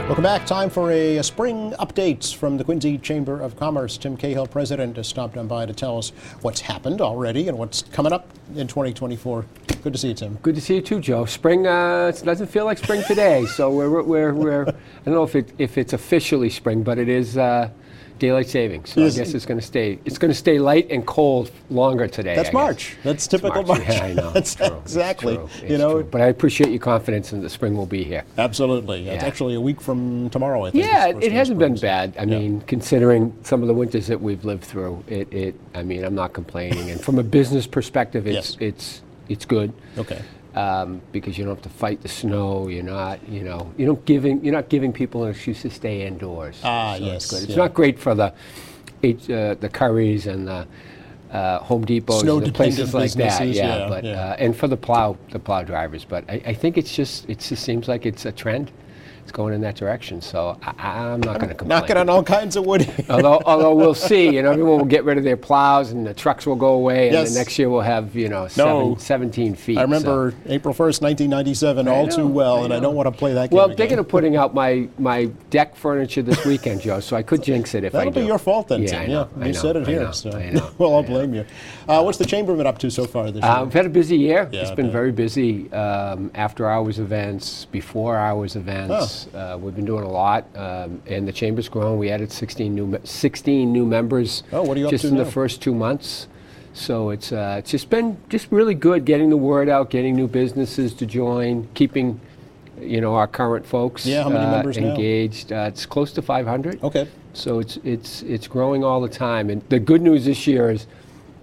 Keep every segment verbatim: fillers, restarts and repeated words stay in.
Welcome back. Time for a, a spring update from the Quincy Chamber of Commerce. Tim Cahill, president, has stopped on by to tell us what's happened already and what's coming up in twenty twenty-four. Good to see you, Tim. Good to see you too, Joe. Spring uh, it doesn't feel like spring today, so we're we're we're. I don't know if it if it's officially spring, but it is uh, daylight savings. So Yes. I guess it's going to stay. It's going to stay light and cold longer today. That's I March. guess. That's typical It's March. Yeah, I know. That's It's true. exactly. It's true. You It's know. true. But I appreciate your confidence in the spring will be here. Absolutely. It's Yeah. actually a week from tomorrow, I think. Yeah, is the it, first it day of hasn't been spring. bad. I Yeah. mean, considering some of the winters that we've lived through, it. it I mean, I'm not complaining. And from a business perspective, it's Yes. it's it's good. Okay. Um, because you don't have to fight the snow. You're not, you know, you don't giving, you're not giving people an excuse to stay indoors. Ah, So yes, It's, good. It's yeah. not great for the, H- uh, the Currys and the uh, Home Depots and the Snow-dependent places like that. businesses, Yeah, yeah, but yeah. Uh, and for the plow, the plow drivers. But I, I think it's just, it just seems like it's a trend. It's going in that direction. So I, I'm not going to complain. Knocking on all kinds of wood. Although, although we'll see, you know, everyone will get rid of their plows and the trucks will go away, and Yes. then next year we'll have, you know, No. seven, seventeen feet. I so. remember April first, nineteen ninety-seven, all know, too well, I and I know. don't want to play that game Well, again. thinking of putting out my, my deck furniture this weekend, Joe, so I could jinx it if I That'll do. be your fault then, Yeah, Tim. I know, yeah, I you know, said it I here, know, so I know, well, I'll I know. blame you. Uh, what's the chamber been up to so far this year? Uh, we've had a busy year. Yeah, it's I been bet. very busy. Um, after hours events, before hours events. Uh, we've been doing a lot, um, and the chamber's grown. We added sixteen new me- sixteen new members. Oh, what are you up just to in now? the first two months. So it's uh, it's just been just really good getting the word out, getting new businesses to join, keeping, you know, our current folks Yeah, how many uh, members now? engaged. Uh, it's close to five hundred. Okay. So it's it's it's growing all the time, and the good news this year is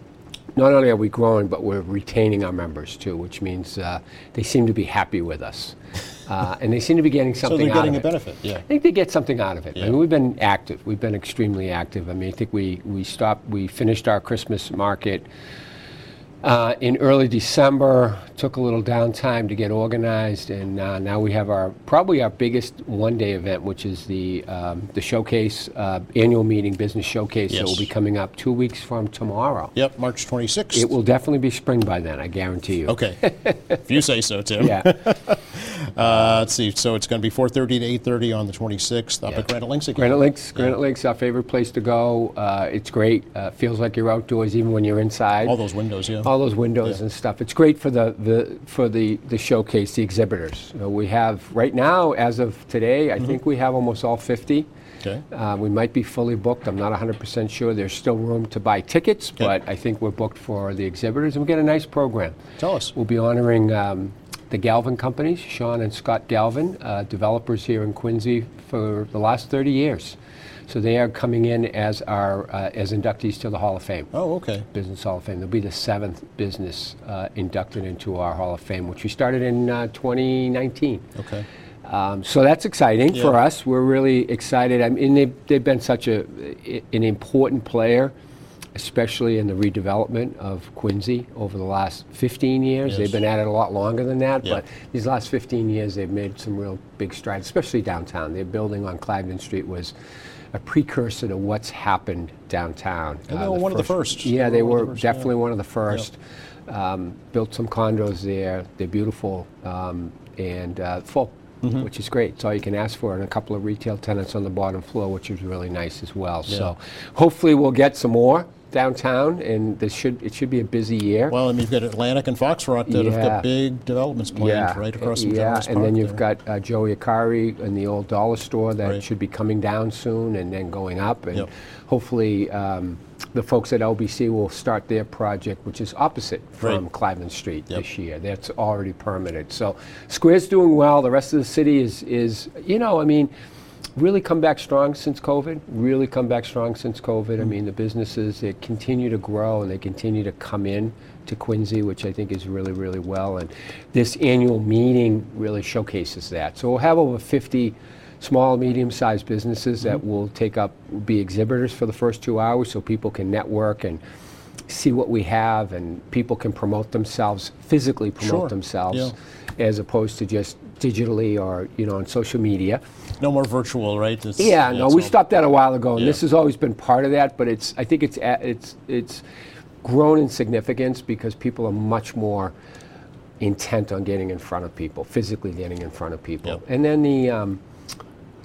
not only are we growing, but we're retaining our members too, which means uh, they seem to be happy with us, uh, and they seem to be getting So something they're out getting a of it. benefit, yeah. I think they get something out of it. Yeah. I mean, we've been active. We've been extremely active. I mean, I think we we stopped. We finished our Christmas market Uh, in early December, took a little downtime to get organized, and uh, now we have our probably our biggest one-day event, which is the um, the showcase uh, annual meeting, business showcase that will Yes. be coming up two weeks from tomorrow. Yep, March twenty-sixth. It will definitely be spring by then, I guarantee you. Okay, if you say so, Tim. Yeah. Uh, let's see, so it's going to be four thirty to eight thirty on the twenty-sixth up Yeah. at Granite Links again. Granite Links, Granite Links, our favorite place to go. Uh, it's great. Uh, feels like you're outdoors even when you're inside. All those windows, yeah. all those windows Yeah. and stuff. It's great for the, the for the, the showcase, the exhibitors. You know, we have right now, as of today, I think we have almost all fifty. Okay. Uh, we might be fully booked. I'm not one hundred percent sure. There's still room to buy tickets, Okay. but I think we're booked for the exhibitors, and we get a nice program. Tell us. We'll be honoring um, the Galvin companies, Sean and Scott Galvin, uh, developers here in Quincy for the last thirty years. So they are coming in as our uh, as inductees to the Hall of Fame. Oh, okay. Business Hall of Fame. They'll be the seventh business uh, inducted into our Hall of Fame, which we started in uh, twenty nineteen. Okay. Um, so that's exciting for Yeah. us. We're really excited. I mean, they've, they've been such a i- an important player, especially in the redevelopment of Quincy over the last fifteen years. Yes. They've been at it a lot longer than that, Yeah. but these last fifteen years, they've made some real big strides, especially downtown. Their building on Clagden Street was a precursor to what's happened downtown. And they were one of the first. Yeah, They they were one were of the first, yeah. definitely one of the first. Um, built some condos there. They're beautiful um, and uh, full, Mm-hmm. which is great. It's all you can ask for, and a couple of retail tenants on the bottom floor, which is really nice as well. So hopefully we'll get some more downtown, and this should it should be a busy year. Well, I mean, you've got Atlantic and Fox Rock that have Yeah. got big developments planned right across from yeah, General's and then Park you've there. got uh, Joey Akari in the old dollar store that Right. should be coming down soon and then going up, and Yep. hopefully um, the folks at L B C will start their project, which is opposite from Right. Cliven Street Yep. this year. That's already permitted. So Square's doing well. The rest of the city is, is you know, I mean, really come back strong since COVID, really come back strong since COVID. I mean, the businesses, they continue to grow and they continue to come in to Quincy, which I think is really, really well. And this annual meeting really showcases that. So we'll have over fifty small, medium-sized businesses that will take up, be exhibitors for the first two hours so people can network and see what we have, and people can promote themselves, physically promote Sure. themselves, as opposed to just digitally or, you know, on social media. No more virtual, right? It's, Yeah, no, it's we all- stopped that a while ago, and Yeah. this has always been part of that. But it's, I think it's, a- it's, it's grown in significance because people are much more intent on getting in front of people, physically getting in front of people. Yep. And then the, um,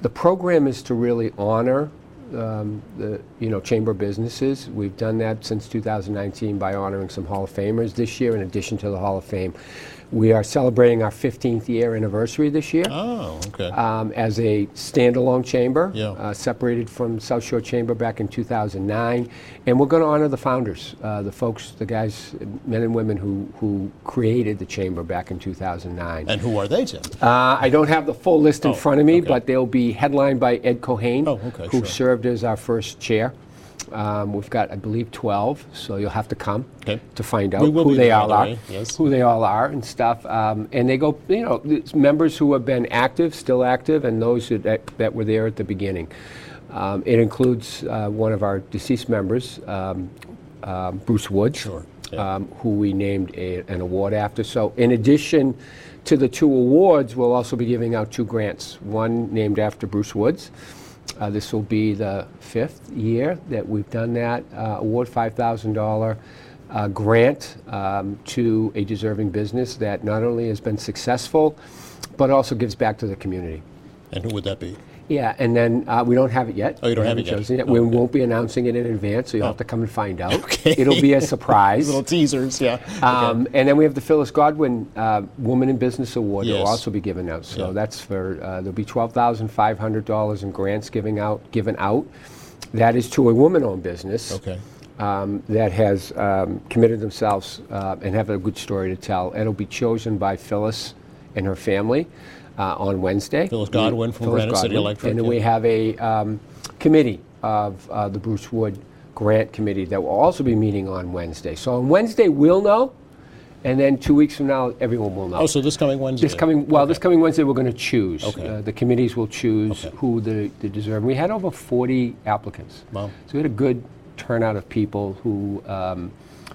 the program is to really honor um, the you know chamber businesses. We've done that since two thousand nineteen by honoring some Hall of Famers. This year, in addition to the Hall of Fame, we are celebrating our fifteenth year anniversary this year. Oh, okay. Um, as a standalone chamber, Yeah. uh, separated from South Shore Chamber back in two thousand nine, and we're going to honor the founders, uh, the folks, the guys, men and women who who created the chamber back in two thousand nine. And who are they, Tim? Uh, I don't have the full list in Oh, front of me, okay. but they'll be headlined by Ed Cohane, Oh, okay, who sure. served as our first chair. Um, we've got, I believe, twelve, so you'll have to come Okay. to find out We will who be they there, all by the are, way, yes. who they all are and stuff. Um, and they go, you know, it's members who have been active, still active, and those who, that, that were there at the beginning. Um, it includes uh, one of our deceased members, um, um, Bruce Woods, Sure, yeah. um, who we named a, an award after. So in addition to the two awards, we'll also be giving out two grants, one named after Bruce Woods. Uh, this will be the fifth year that we've done that. Uh, award five thousand dollars uh, grant um, to a deserving business that not only has been successful, but also gives back to the community. And who would that be? Yeah, and then uh, we don't have it yet. Oh, you don't We have it haven't yet? chosen Oh, We okay. won't be announcing it in advance, so you'll Oh. have to come and find out. Okay. It'll be a surprise. Little teasers, yeah. Um, and then we have the Phyllis Godwin uh, Woman in Business Award that will Yes. also be given out. So Yeah. that's for, uh, there'll be twelve thousand five hundred dollars in grants giving out, given out. That is to a woman-owned business Okay. um, that has um, committed themselves uh, and have a good story to tell. It'll be chosen by Phyllis and her family uh, on Wednesday. Phyllis Godwin from Phyllis Granite City Godwin. Electric, And then yeah. we have a um, committee of uh, the Bruce Wood Grant Committee that will also be meeting on Wednesday. So on Wednesday, we'll know, and then two weeks from now, everyone will know. Oh, so this coming Wednesday? This coming, well, this Okay. coming Wednesday, we're going to choose. Okay. Uh, the committees will choose Okay. who the, the deserve. We had over forty applicants. Wow. So we had a good turnout of people who um,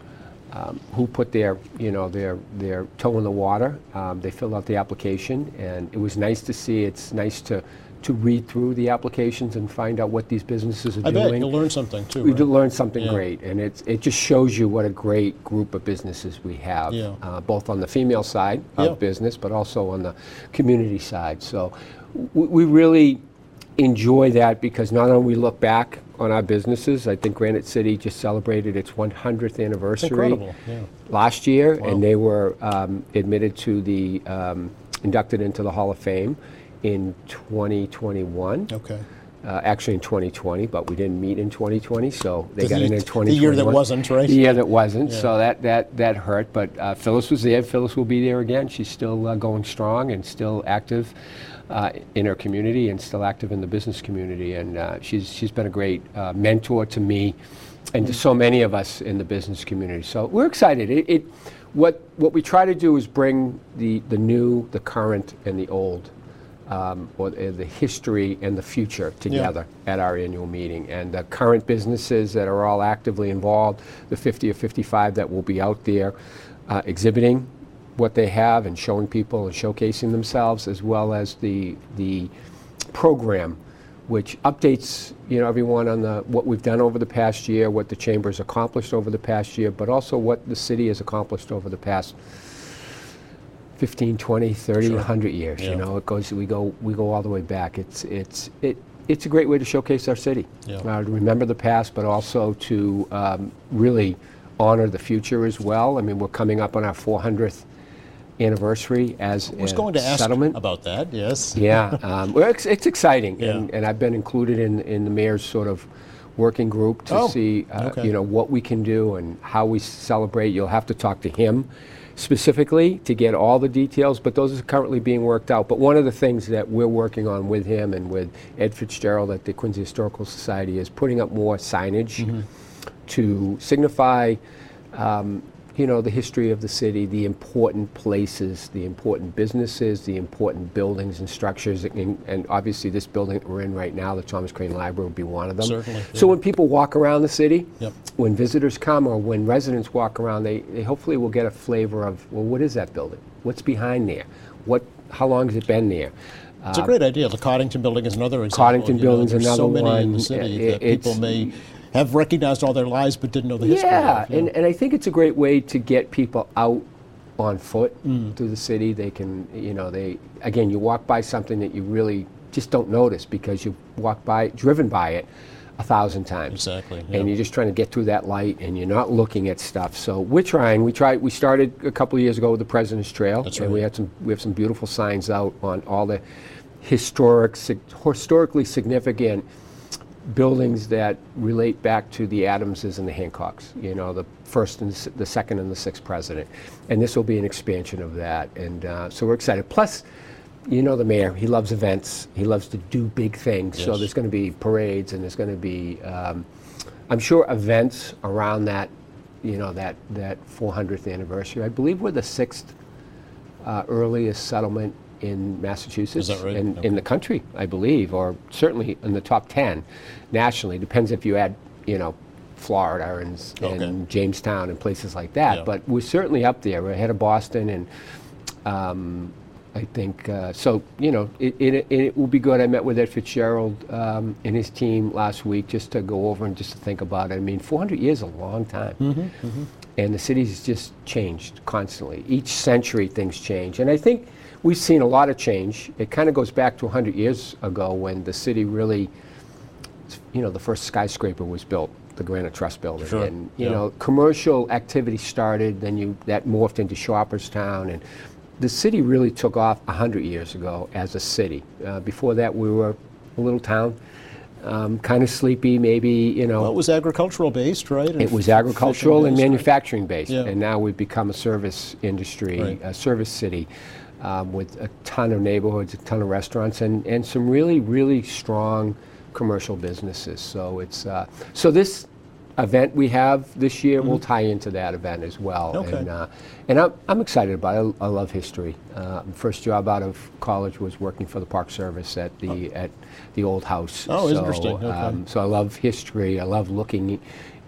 um, who put their, you know, their their toe in the water. Um, they filled out the application, and it was nice to see. It's nice to to read through the applications and find out what these businesses are I bet doing. you'll learn something, too, We right? did learn something Yeah. great, and it's, it just shows you what a great group of businesses we have, Yeah. uh, both on the female side of Yeah. business, but also on the community side. So w- we really enjoy that because not only we look back on our businesses, I think Granite City just celebrated its one hundredth anniversary incredible, yeah. last year, Wow. and they were um, admitted to the, um, inducted into the Hall of Fame in twenty twenty-one. Okay. Uh, actually in twenty twenty, but we didn't meet in twenty twenty, so they The got in ye- in the twenty twenty-one. year that wasn't, right? The year that wasn't, Yeah. so that, that, that hurt. But uh, Phyllis was there. Phyllis will be there again. She's still uh, going strong and still active uh, in her community and still active in the business community. And uh, she's, she's been a great uh, mentor to me and to so many of us in the business community. So we're excited. It, it, what, what we try to do is bring the, the new, the current, and the old. Um, or the the history and the future together at our annual meeting. And the current businesses that are all actively involved, the fifty or fifty-five that will be out there uh, exhibiting what they have and showing people and showcasing themselves, as well as the the program, which updates you know everyone on the what we've done over the past year, what the chamber has accomplished over the past year, but also what the city has accomplished over the past fifteen, twenty, thirty, Sure. one hundred years. Yeah. You know, it goes. We go. We go all the way back. It's it's it. It's a great way to showcase our city. Yeah. Uh, to remember the past, but also to um, really honor the future as well. I mean, we're coming up on our four hundredth anniversary as I was a going to ask settlement. about that, yes. Yeah, um, well, it's, it's exciting, Yeah. and, and I've been included in in the mayor's sort of working group to Oh, see, uh, okay. you know, what we can do and how we celebrate. You'll have to talk to him specifically to get all the details, but those are currently being worked out. But one of the things that we're working on with him and with Ed Fitzgerald at the Quincy Historical Society is putting up more signage Mm-hmm. to signify um, you know, the history of the city, the important places, the important businesses, the important buildings and structures, and, and obviously this building that we're in right now, the Thomas Crane Library, would be one of them. Certainly, So yeah. when people walk around the city, Yep. when visitors come or when residents walk around, they, they hopefully will get a flavor of, well, what is that building? What's behind there? What, how long has it been there? It's a great idea. The Coddington Building is another example. Coddington You know, Building's there's another so many in one. the city Uh, that people it's- may have recognized all their lives but didn't know the history Yeah, of. and, and I think it's a great way to get people out on foot Mm. through the city. They can, you know, they, again, you walk by something that you really just don't notice because you walk by, driven by it a thousand times. Exactly. Yeah. And you're just trying to get through that light, and you're not looking at stuff. So we're trying. We tried. We started a couple of years ago with the President's Trail, That's and right. we had some. We have some beautiful signs out on all the historic, sig- historically significant buildings that relate back to the Adamses and the Hancocks. You know, the first and s- the second and the sixth president, and this will be an expansion of that. And uh, so we're excited. Plus, you know the mayor, he loves events. He loves to do big things. So Yes. there's going to be parades, and there's going to be, um, I'm sure, events around that, you know, that, that four hundredth anniversary. I believe we're the sixth uh, earliest settlement in Massachusetts. Is that right? And Okay. in the country, I believe, or certainly in the top ten nationally. Depends if you add, you know, Florida and, s- and Okay. Jamestown and places like that. Yeah. But we're certainly up there. We're ahead of Boston, and um, I think, uh, so, you know, it, it, it will be good. I met with Ed Fitzgerald um, and his team last week just to go over and just to think about it. I mean, four hundred years is a long time. Mm-hmm, mm-hmm. And the city's just changed constantly. Each century, things change. And I think we've seen a lot of change. It kind of goes back to one hundred years ago when the city really, you know, the first skyscraper was built, the Granite Trust Building. Sure, And, you yeah. know, commercial activity started, then you that morphed into Shopperstown. And the city really took off one hundred years ago as a city. Uh, before that, we were a little town, um, kind of sleepy, maybe, you know. Well, it was agricultural based, right? And It was f- agricultural and fishing-based, right? manufacturing based, Yeah. and now we've become a service industry, Right. a service city, um, with a ton of neighborhoods, a ton of restaurants, and, and some really, really strong commercial businesses. So it's uh, so this event we have this year will tie into that event as well. Mm-hmm. Okay. And, uh, and I'm, I'm excited about it. I, I love history. Uh, first job out of college was working for the Park Service at the at the old house. Oh, so, interesting. Okay. Um, so I love history. I love looking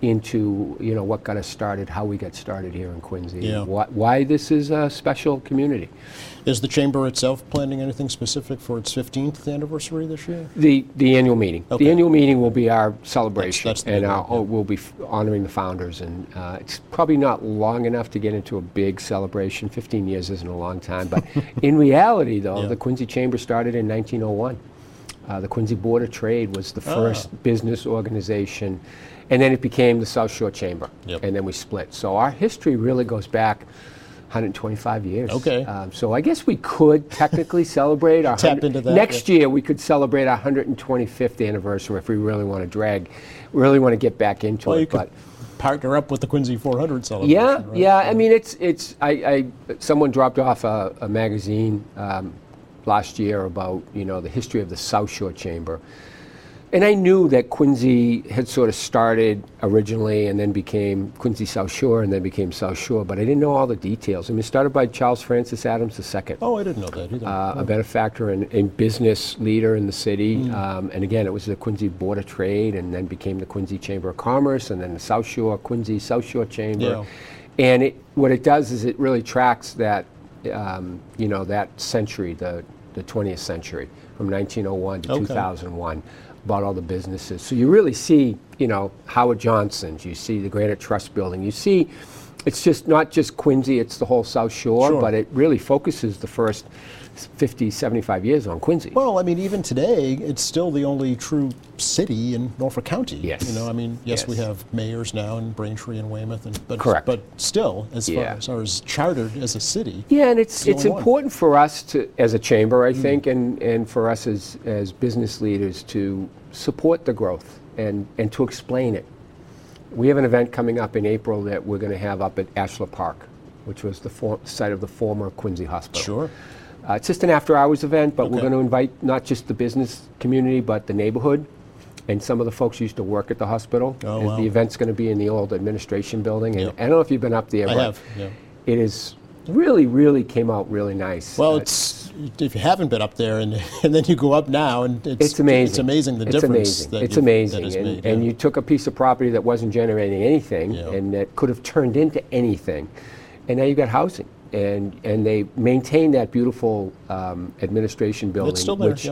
into, you know, what got us started, how we got started here in Quincy, Yeah. why, why this is a special community. Is the chamber itself planning anything specific for its fifteenth anniversary this year? The the annual meeting. Okay. The annual meeting will be our celebration, That's- that's the and big our, one, yeah. we'll be f- honoring the founders. And uh, it's probably not long enough to get into a big celebration. Fifteen years isn't a long time, but in reality, though, Yeah. the Quincy Chamber started in nineteen oh one. Uh, the Quincy Board of Trade was the Ah. first business organization, and then it became the South Shore Chamber, Yep. and then we split. So our history really goes back one hundred twenty-five years. Okay. Um, so I guess we could technically celebrate our Tap hundred- into that, next yeah. year. We could celebrate our one hundred twenty-fifth anniversary if we really want to drag, really want to get back into Well, it. you could But partner up with the Quincy four hundred celebration, yeah, right? yeah. I mean, it's it's. I, I someone dropped off a, a magazine um, last year about, you know, the history of the South Shore Chamber. And I knew that Quincy had sort of started originally and then became Quincy South Shore and then became South Shore, but I didn't know all the details. I mean, it started by Charles Francis Adams the second, Oh, I didn't know that either. uh, a benefactor and, and business leader in the city. Mm. Um, and again, it was the Quincy Board of Trade and then became the Quincy Chamber of Commerce and then the South Shore, Quincy South Shore Chamber. Yeah. And it, what it does is it really tracks that, um, you know, that century, the, the twentieth century, from nineteen oh one to Okay. two thousand one, about all the businesses. So you really see, you know, Howard Johnson's, you see the Granite Trust Building, you see, it's just not just Quincy, it's the whole South Shore, Sure. but it really focuses the first fifty, seventy-five years on Quincy. Well, I mean, even today, it's still the only true city in Norfolk County. Yes. You know, I mean, yes, we Yes. have mayors now in Braintree and Weymouth, and but Correct. but still, as far, Yeah. as far as chartered as a city, Yeah, and it's the it's only one. important for us to, as a chamber, I think, and, and for us as, as business leaders to support the growth and, and to explain it. We have an event coming up in April that we're going to have up at Ashler Park, which was the for, site of the former Quincy Hospital. sure. Uh, it's just an after-hours event, but we're Okay. going to invite not just the business community, but the neighborhood, and some of the folks who used to work at the hospital. Oh, And wow. The event's going to be in the old administration building, and Yep. I don't know if you've been up there, I but have. Yeah. it is really, really came out really nice. Well, Uh, it's if you haven't been up there, and and then you go up now, and it's It's amazing. It's amazing the it's difference. Amazing. That it's you've- amazing. That is and, made, and yeah. you took a piece of property that wasn't generating anything Yeah. and that could have turned into anything. And now you've got housing. And and they maintain that beautiful um, administration building, It's still there. which Yep.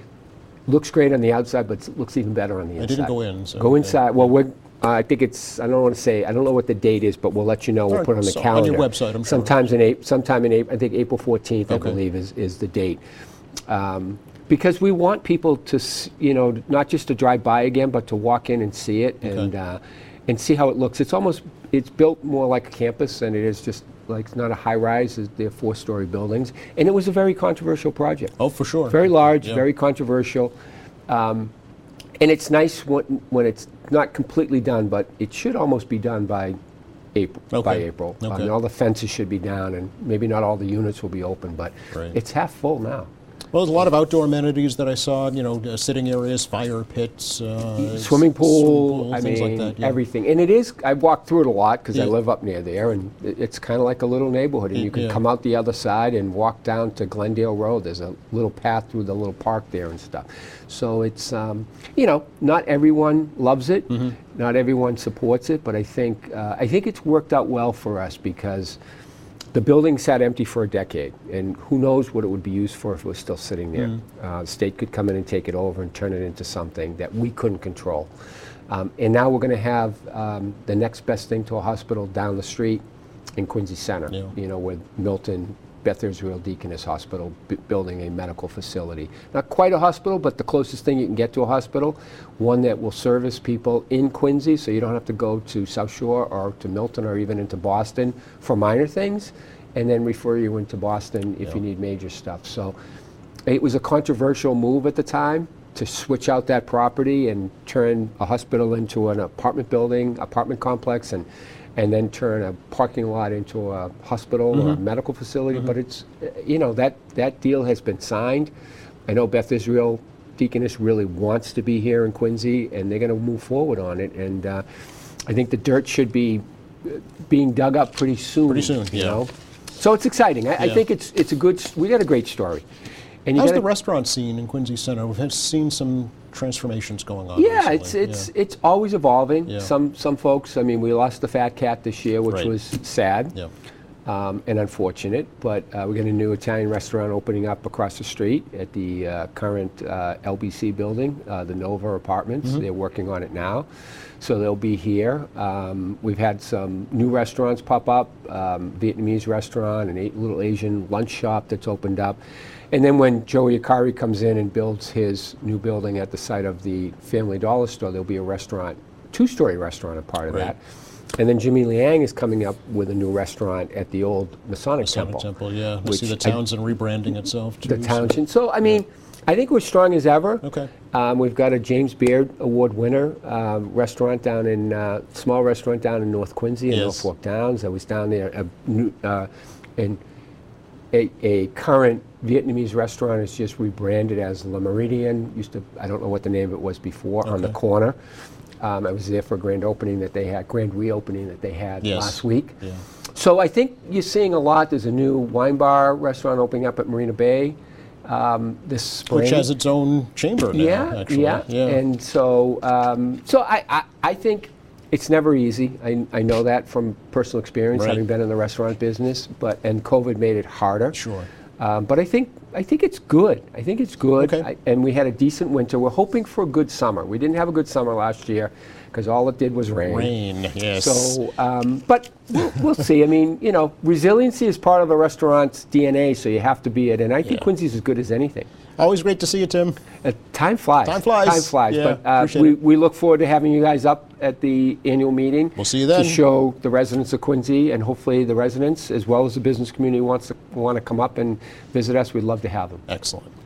looks great on the outside, but it looks even better on the inside. I didn't go in. So Go okay. inside. Well, we're, uh, I think it's, I don't want to say, I don't know what the date is, but we'll let you know. We'll right, put it on the so on calendar. your website, I'm sure. Sometimes in April, sometime in April, I think April fourteenth, I Okay. believe, is, is the date. Um, because we want people to, s- you know, not just to drive by again, but to walk in and see it and uh, and see how it looks. It's almost, it's built more like a campus than it is just like, it's not a high-rise, it's- they're four-story buildings. And it was a very controversial project. Oh, for sure. Very large, Yeah. very controversial. Um, and it's nice when, when it's not completely done, but it should almost be done by April. By Okay. April. Okay. Um, all the fences should be down, and maybe not all the units will be open, but Right. it's half full now. Well, there's a lot of outdoor amenities that I saw, you know, uh, sitting areas, fire pits, uh, Swimming pool, swimming pool, I things mean, like that. Yeah. everything. And it is, I walk through it a lot because I Yeah. live up near there, and it- it's kind of like a little neighborhood. And you can Yeah. come out the other side and walk down to Glendale Road. There's a little path through the little park there and stuff. So it's, um, you know, not everyone loves it, Mm-hmm. not everyone supports it, but I think, uh, I think it's worked out well for us because the building sat empty for a decade, and who knows what it would be used for if it was still sitting there. Uh, the state could come in and take it over and turn it into something that we couldn't control. Um, and now we're going to have um, the next best thing to a hospital down the street in Quincy Center, Yeah. you know, with Milton, Beth Israel Deaconess Hospital b- building a medical facility. Not quite a hospital, but the closest thing you can get to a hospital, one that will service people in Quincy, so you don't have to go to South Shore or to Milton or even into Boston for minor things, and then refer you into Boston if Yeah. you need major stuff. So it was a controversial move at the time to switch out that property and turn a hospital into an apartment building, apartment complex, and and then turn a parking lot into a hospital or a medical facility. But it's, uh, you know, that, that deal has been signed. I know Beth Israel Deaconess really wants to be here in Quincy, and they're going to move forward on it. And uh, I think the dirt should be uh, being dug up pretty soon. Pretty soon, you yeah. know. So it's exciting. I, I Yeah. think it's it's a good. s- We got a great story. And you How's gotta- the restaurant scene in Quincy Center? We've had seen some transformations going on. Yeah, recently. it's it's it's always evolving. Yeah. Some some folks. I mean, we lost the Fat Cat this year, which Right. was sad. Yeah. um, and unfortunate. But uh, we got a new Italian restaurant opening up across the street at the uh, current uh, L B C building, uh, the Nova Apartments. Mm-hmm. They're working on it now. So they'll be here. Um, we've had some new restaurants pop up, um, Vietnamese restaurant, an a little Asian lunch shop that's opened up. And then when Joey Akari comes in and builds his new building at the site of the Family Dollar store, there'll be a restaurant, two-story restaurant, a part of Right. that. And then Jimmy Liang is coming up with a new restaurant at the old Masonic, Masonic Temple. Temple, yeah. I which see the I- Townsend rebranding itself too. The so- Townsend. So, I mean, I think we're strong as ever. Okay. Um, we've got a James Beard Award winner um, restaurant down in, uh, small restaurant down in North Quincy in Yes. Norfolk Downs. I was down there, a new, uh, and a, a current Vietnamese restaurant is just rebranded as Le Meridian. Used to, I don't know what the name of it was before, on the Okay. corner. Um, I was there for a grand opening that they had, grand reopening that they had Yes. last week. Yeah. So I think you're seeing a lot. There's a new wine bar restaurant opening up at Marina Bay um, this spring. Which has its own chamber now, yeah, actually. yeah, and so um, so I, I I think it's never easy. I, I know that from personal experience, Right. having been in the restaurant business. But and COVID made it harder. Sure. Um, but I think I think it's good. I think it's good. Okay. I, and we had a decent winter. We're hoping for a good summer. We didn't have a good summer last year because all it did was rain. Rain, yes. So, um, but we'll, we'll see. I mean, you know, resiliency is part of the restaurant's D N A, so you have to be it. And I think Yeah. Quincy's as good as anything. Always great to see you, Tim. Uh, time flies. Time flies. Time flies. Yeah, but uh, appreciate we, it. we look forward to having you guys up at the annual meeting. We'll see you then. To show the residents of Quincy, and hopefully the residents, as well as the business community, wants to want to come up and visit us. We'd love to have them. Excellent.